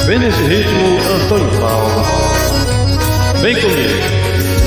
Vem nesse ritmo, Antônio Paulo. Vem comigo.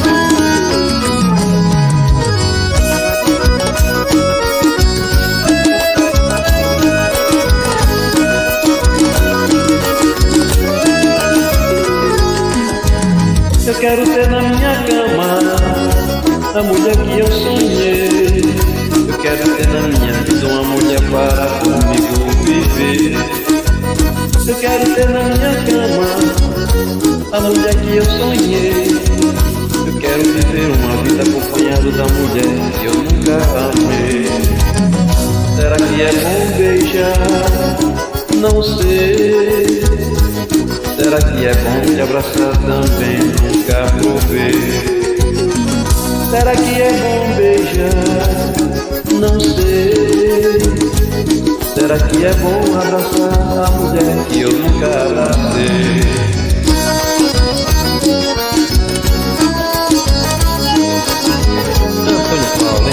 Eu quero ter na minha cama a mulher que eu sonhei. Eu quero ter na minha vida uma mulher para comigo viver. Eu quero ter na minha cama a mulher que eu sonhei. Eu quero viver uma vida acompanhado da mulher que eu nunca amei. Será que é bom beijar? Não sei. Será que é bom te abraçar também? Nunca provei. Será que é bom beijar? Não sei. Será que é bom abraçar a mulher que eu nunca abracei? Antônio Paulo,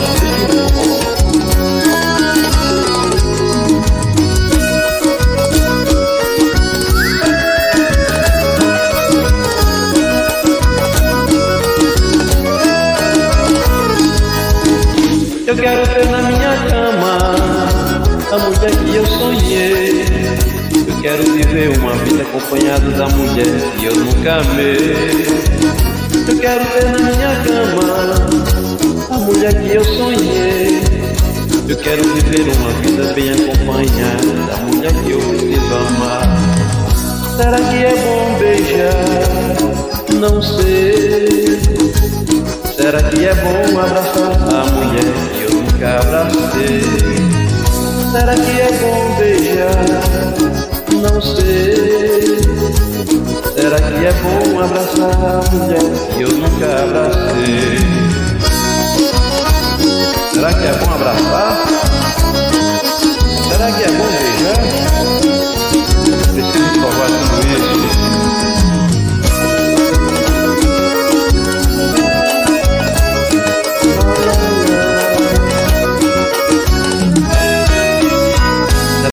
eu quero ter na minha cama a mulher que eu sonhei. Eu quero viver uma vida acompanhado da mulher que eu nunca amei. Eu quero ter na minha cama a mulher que eu sonhei. Eu quero viver uma vida bem acompanhada da mulher que eu preciso amar. Será que é bom beijar? Não sei. Será que é bom abraçar a mulher que eu nunca abracei? Será que é bom beijar? Não sei. Será que é bom abraçar a mulher que eu nunca abracei? será que é bom abraçar?